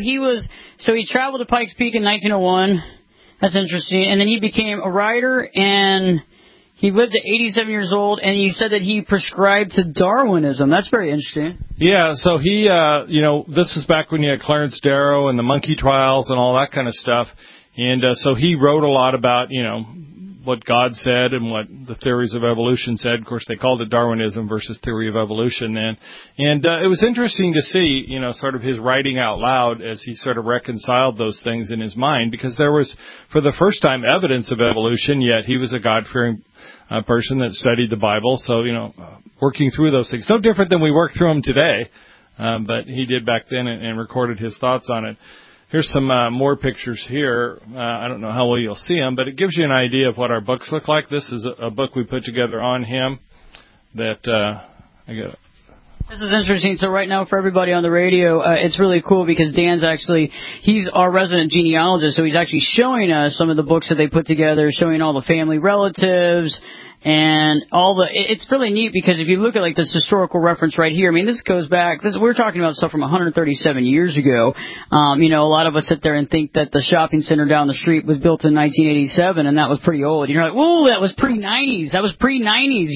he traveled to Pikes Peak in 1901. That's interesting. And then he became a writer, and he lived to 87 years old, and he said that he prescribed to Darwinism. That's very interesting. Yeah, so he, this was back when you had Clarence Darrow and the monkey trials and all that kind of stuff. And so he wrote a lot about, what God said and what the theories of evolution said. Of course, they called it Darwinism versus theory of evolution then. And it was interesting to see, sort of his writing out loud as he sort of reconciled those things in his mind, because there was, for the first time, evidence of evolution, yet he was a God-fearing person that studied the Bible. So, working through those things. No different than we work through them today, but he did back then and recorded his thoughts on it. Here's some more pictures here. I don't know how well you'll see them, but it gives you an idea of what our books look like. This is a book we put together on him that I got. This is interesting. So right now for everybody on the radio, it's really cool because he's our resident genealogist, so he's actually showing us some of the books that they put together, showing all the family relatives and it's really neat because if you look at like this historical reference right here, I mean, this goes back, we're talking about stuff from 137 years ago. A lot of us sit there and think that the shopping center down the street was built in 1987 and that was pretty old. You're like, whoa, that was pre-90s. That was pre-90s,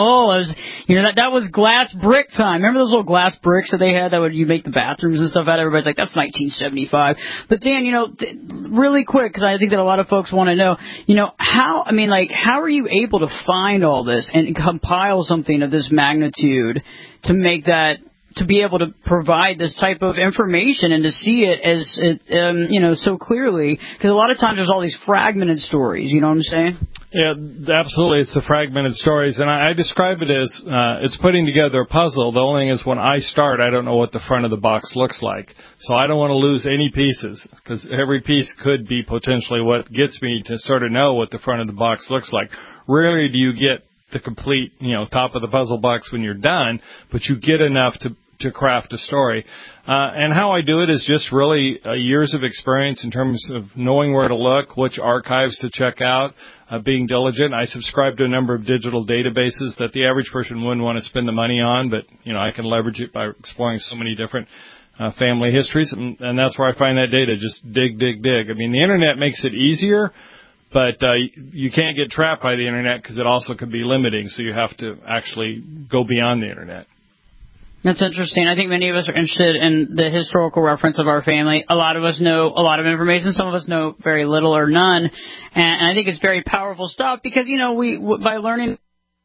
that was glass brick time. Remember those little glass bricks that they had that you make the bathrooms and stuff out? Everybody's like, that's 1975. But Dan, really quick, because I think that a lot of folks want to know, how are you able to find all this and compile something of this magnitude to make that, to be able to provide this type of information and to see it as so clearly? Because a lot of times there's all these fragmented stories, you know what I'm saying? Yeah, absolutely. It's the fragmented stories, and I describe it as it's putting together a puzzle. The only thing is when I start, I don't know what the front of the box looks like. So I don't want to lose any pieces because every piece could be potentially what gets me to sort of know what the front of the box looks like. Rarely do you get the complete, top of the puzzle box when you're done, but you get enough to craft a story. And how I do it is just really years of experience in terms of knowing where to look, which archives to check out, being diligent. I subscribe to a number of digital databases that the average person wouldn't want to spend the money on, but, I can leverage it by exploring so many different family histories, and that's where I find that data. Just dig. I mean, the Internet makes it easier, but you can't get trapped by the Internet because it also can be limiting, so you have to actually go beyond the Internet. That's interesting. I think many of us are interested in the historical reference of our family. A lot of us know a lot of information. Some of us know very little or none. And I think it's very powerful stuff because, we by learning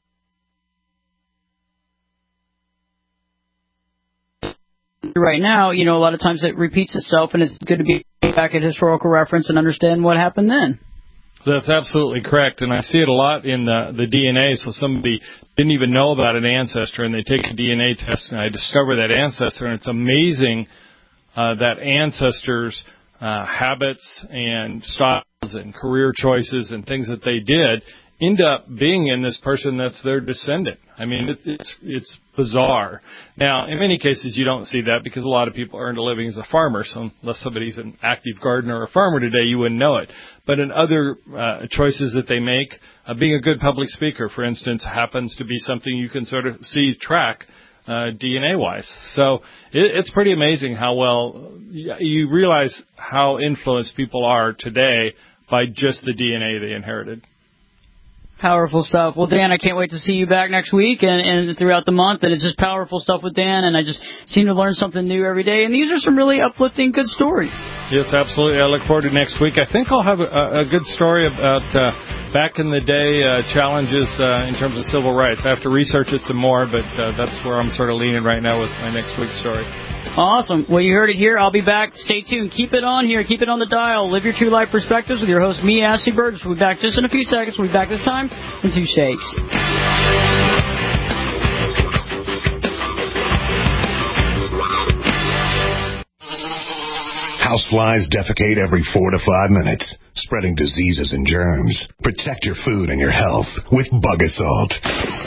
right now, a lot of times it repeats itself, and it's good to be back at historical reference and understand what happened then. That's absolutely correct, and I see it a lot in the DNA. So somebody didn't even know about an ancestor, and they take a DNA test, and I discover that ancestor, and it's amazing that ancestors' habits and styles and career choices and things that they did end up being in this person that's their descendant. I mean, it's bizarre. Now, in many cases, you don't see that because a lot of people earned a living as a farmer. So unless somebody's an active gardener or a farmer today, you wouldn't know it. But in other choices that they make, being a good public speaker, for instance, happens to be something you can sort of track DNA-wise. So it's pretty amazing how well you realize how influenced people are today by just the DNA they inherited. Powerful stuff. Well, Dan, I can't wait to see you back next week and throughout the month. And it's just powerful stuff with Dan, and I just seem to learn something new every day. And these are some really uplifting, good stories. Yes, absolutely. I look forward to next week. I think I'll have a good story about back in the day challenges in terms of civil rights. I have to research it some more, but that's where I'm sort of leaning right now with my next week's story. Awesome. Well, you heard it here. I'll be back. Stay tuned. Keep it on here. Keep it on the dial. Live your true life perspectives with your host, me, Ashley Burgess. We'll be back just in a few seconds. We'll be back this time in 2 shakes. Houseflies defecate every 4 to 5 minutes, spreading diseases and germs. Protect your food and your health with Bug Assault.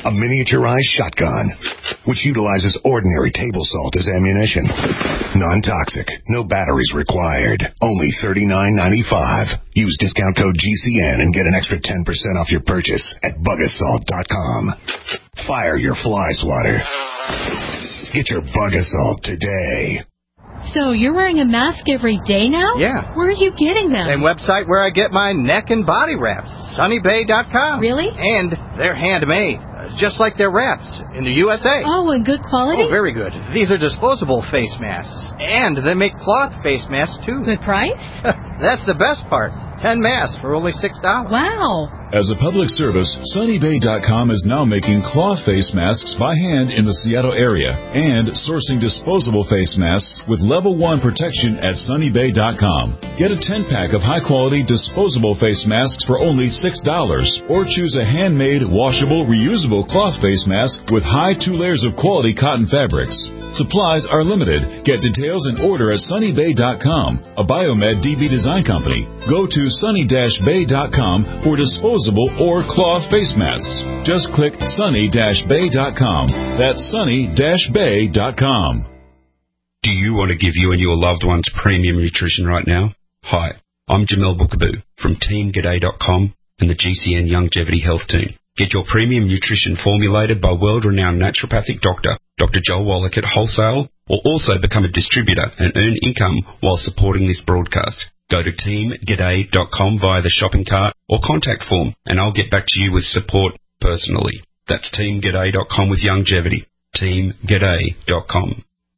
A miniaturized shotgun, which utilizes ordinary table salt as ammunition. Non-toxic, no batteries required. Only $39.95. Use discount code GCN and get an extra 10% off your purchase at Bug-A-Salt.com. Fire your fly swatter. Get your Bug-A-Salt today. So you're wearing a mask every day now? Yeah. Where are you getting them? Same website where I get my neck and body wraps. SunnyBay.com. Really? And they're handmade, just like their wraps in the USA. Oh, and good quality? Oh, very good. These are disposable face masks. And they make cloth face masks, too. Good price? That's the best part. 10 masks for only $6. Wow. As a public service, SunnyBay.com is now making cloth face masks by hand in the Seattle area and sourcing disposable face masks with level 1 protection at SunnyBay.com. Get a 10-pack of high-quality disposable face masks for only $6 or choose a handmade, washable, reusable cloth face mask with high 2 layers of quality cotton fabrics. Supplies are limited. Get details and order at SunnyBay.com, a Biomed DB design company. Go to sunny-bay.com for disposable or cloth face masks. Just click sunny-bay.com. That's sunny-bay.com. Do you want to give you and your loved ones premium nutrition right now? Hi, I'm Jamel Bookaboo from TeamGaday.com and the GCN Longevity Health Team. Get your premium nutrition formulated by world-renowned naturopathic doctor, Dr. Joel Wallach at Wholesale, or also become a distributor and earn income while supporting this broadcast. Go to teamgaday.com via the shopping cart or contact form, and I'll get back to you with support personally. That's teamgaday.com with longevity. teamgaday.com.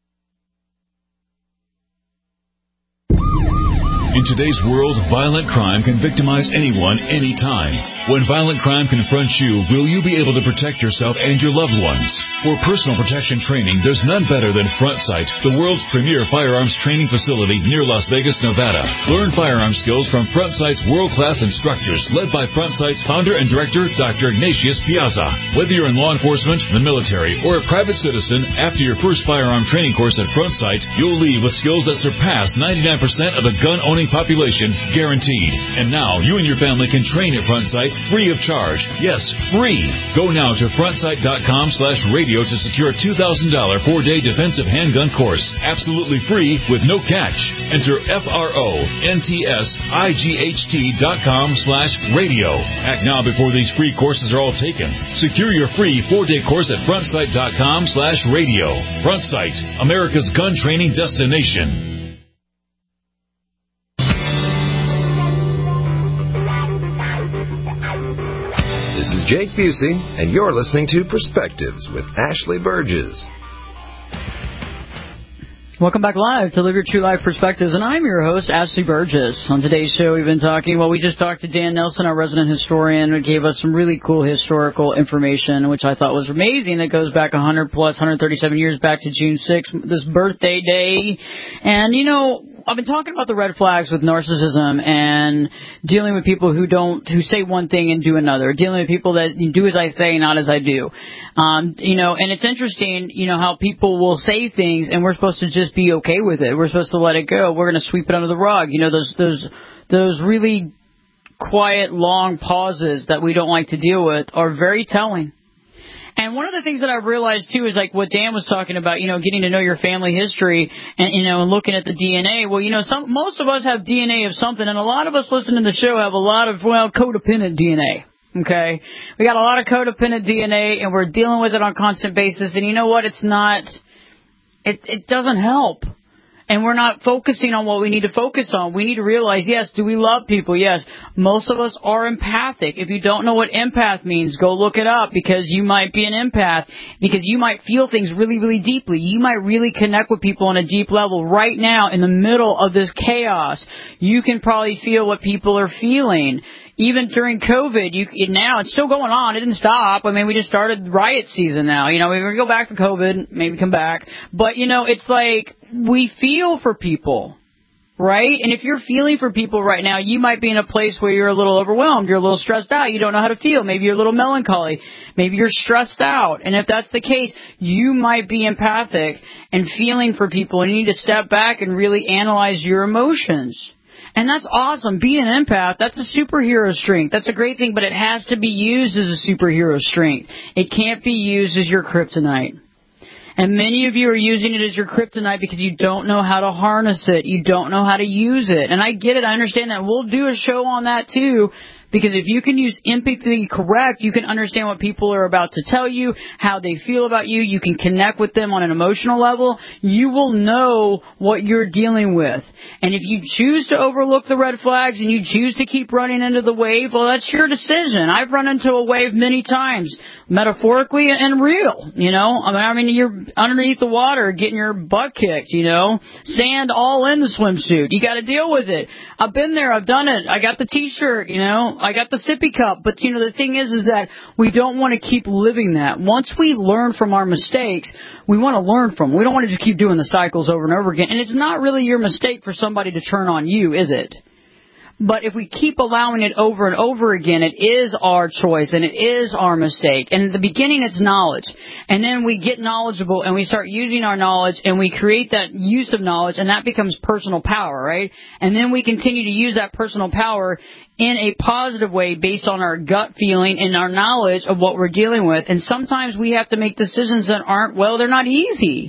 In today's world, violent crime can victimize anyone, anytime. When violent crime confronts you, will you be able to protect yourself and your loved ones? For personal protection training, there's none better than Front Sight, the world's premier firearms training facility near Las Vegas, Nevada. Learn firearm skills from Front Sight's world-class instructors, led by Front Sight's founder and director, Dr. Ignatius Piazza. Whether you're in law enforcement, the military, or a private citizen, after your first firearm training course at Front Sight, you'll leave with skills that surpass 99% of the gun-owning population, guaranteed. And now, you and your family can train at Front Sight free of charge. Yes, free. Go now to frontsight.com/radio to secure a $2,000 4-day defensive handgun course. Absolutely free with no catch. Enter FRONTSIGHT.com/radio. Act now before these free courses are all taken. Secure your free 4-day course at frontsight.com/radio. Front Sight, America's gun training destination. This is Jake Busey, and you're listening to Perspectives with Ashley Burgess. Welcome back live to Live Your True Life Perspectives, and I'm your host, Ashley Burgess. On today's show, we just talked to Dan Nelson, our resident historian, who gave us some really cool historical information, which I thought was amazing, that goes back 137 years back to June 6th, this birthday day. And, I've been talking about the red flags with narcissism and dealing with people who say one thing and do another, dealing with people that do as I say, not as I do. And it's interesting, how people will say things and we're supposed to just be okay with it. We're supposed to let it go. We're going to sweep it under the rug. Those really quiet, long pauses that we don't like to deal with are very telling. And one of the things that I've realized, too, is like what Dan was talking about, getting to know your family history and, and looking at the DNA. Well, most of us have DNA of something, and a lot of us listening to the show have a lot of, codependent DNA. Okay? We got a lot of codependent DNA, and we're dealing with it on a constant basis. And you know what? It doesn't help. And we're not focusing on what we need to focus on. We need to realize, yes, do we love people? Yes. Most of us are empathic. If you don't know what empath means, go look it up, because you might be an empath, because you might feel things really, really deeply. You might really connect with people on a deep level. Right now, in the middle of this chaos, you can probably feel what people are feeling. Even during COVID, now it's still going on. It didn't stop. I mean, we just started riot season now. We're going to go back to COVID, maybe come back. But, it's like we feel for people, right? And if you're feeling for people right now, you might be in a place where you're a little overwhelmed. You're a little stressed out. You don't know how to feel. Maybe you're a little melancholy. Maybe you're stressed out. And if that's the case, you might be empathic and feeling for people. And you need to step back and really analyze your emotions. And that's awesome. Being an empath, that's a superhero strength. That's a great thing, but it has to be used as a superhero strength. It can't be used as your kryptonite. And many of you are using it as your kryptonite because you don't know how to harness it. You don't know how to use it. And I get it. I understand that. We'll do a show on that too. Because if you can use empathy correct, you can understand what people are about to tell you, how they feel about you. You can connect with them on an emotional level. You will know what you're dealing with. And if you choose to overlook the red flags and you choose to keep running into the wave, well, that's your decision. I've run into a wave many times, metaphorically and real, you know. I mean, you're underneath the water getting your butt kicked, you know. Sand all in the swimsuit. You got to deal with it. I've been there. I've done it. I got the T-shirt, you know. I got the sippy cup. But, you know, the thing is that we don't want to keep living that. Once we learn from our mistakes, we want to learn from them. We don't want to just keep doing the cycles over and over again. And it's not really your mistake for somebody to turn on you, is it? But if we keep allowing it over and over again, it is our choice and it is our mistake. And at the beginning, it's knowledge. And then we get knowledgeable and we start using our knowledge and we create that use of knowledge, and that becomes personal power, right? And then we continue to use that personal power in a positive way based on our gut feeling and our knowledge of what we're dealing with. And sometimes we have to make decisions that aren't, well, they're not easy.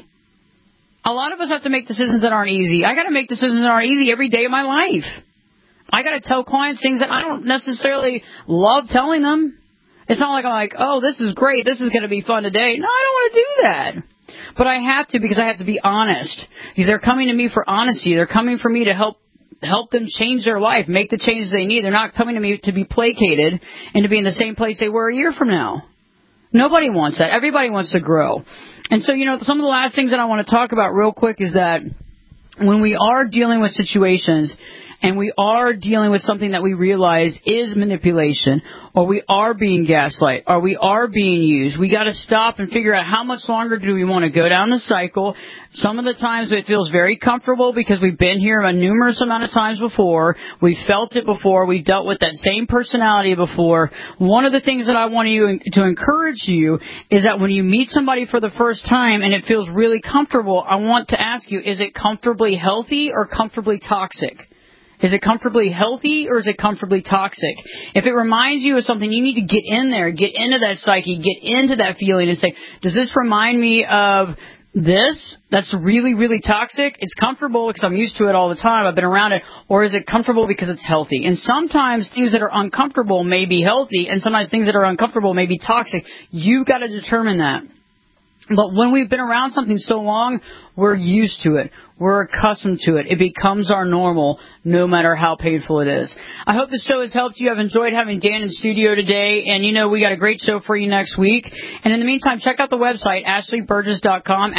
A lot of us have to make decisions that aren't easy. I got to make decisions that aren't easy every day of my life. I got to tell clients things that I don't necessarily love telling them. It's not like I'm like, oh, this is great, this is going to be fun today. No, I don't want to do that. But I have to, because I have to be honest. Because they're coming to me for honesty. They're coming for me to help them change their life, make the changes they need. They're not coming to me to be placated and to be in the same place they were a year from now. Nobody wants that. Everybody wants to grow. And so, you know, some of the last things that I want to talk about real quick is that when we are dealing with situations and we are dealing with something that we realize is manipulation, or we are being gaslight, or we are being used, we got to stop and figure out how much longer do we want to go down the cycle. Some of the times it feels very comfortable because we've been here a numerous amount of times before. We've felt it before. We've dealt with that same personality before. One of the things that I want to encourage you is that when you meet somebody for the first time and it feels really comfortable, I want to ask you, is it comfortably healthy or comfortably toxic? Is it comfortably healthy or is it comfortably toxic? If it reminds you of something, you need to get in there, get into that psyche, get into that feeling and say, does this remind me of this? That's really, really toxic. It's comfortable because I'm used to it all the time. I've been around it. Or is it comfortable because it's healthy? And sometimes things that are uncomfortable may be healthy, and sometimes things that are uncomfortable may be toxic. You've got to determine that. But when we've been around something so long, we're used to it. We're accustomed to it. It becomes our normal, no matter how painful it is. I hope this show has helped you. I've enjoyed having Dan in studio today. And, you know, we got a great show for you next week. And in the meantime, check out the website, AshleyBurgess.com,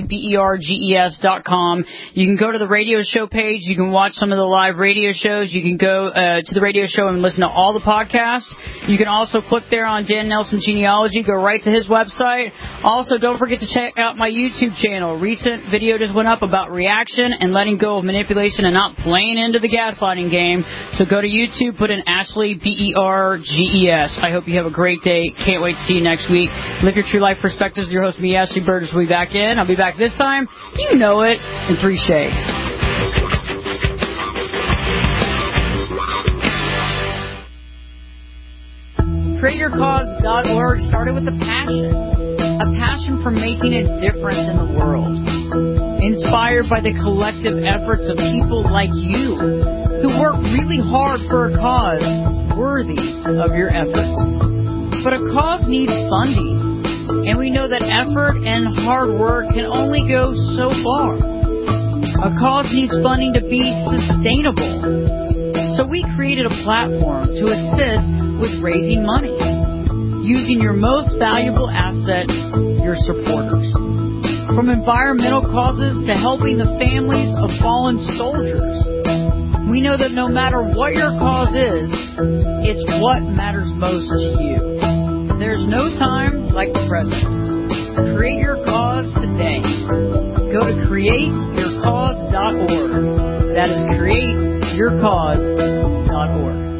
AshleyBurgess.com. You can go to the radio show page. You can watch some of the live radio shows. You can go to the radio show and listen to all the podcasts. You can also click there on Dan Nelson Genealogy. Go right to his website. Also, don't forget to check out my YouTube channel. Recent video just went up about reaction and letting go of manipulation and not playing into the gaslighting game. So go to YouTube, put in Ashley, Berges. I hope you have a great day. Can't wait to see you next week. Live Your True Life Perspectives. Your host, me, Ashley Burgess, will be back in. I'll be back this time. You know it. In 3 shades. CreateYourCause.org started with a passion for making a difference in the world. Inspired by the collective efforts of people like you who work really hard for a cause worthy of your efforts. But a cause needs funding, and we know that effort and hard work can only go so far. A cause needs funding to be sustainable. So we created a platform to assist with raising money, using your most valuable asset, your supporters. From environmental causes to helping the families of fallen soldiers. We know that no matter what your cause is, it's what matters most to you. There's no time like the present. Create your cause today. Go to CreateYourCause.org. That is CreateYourCause.org.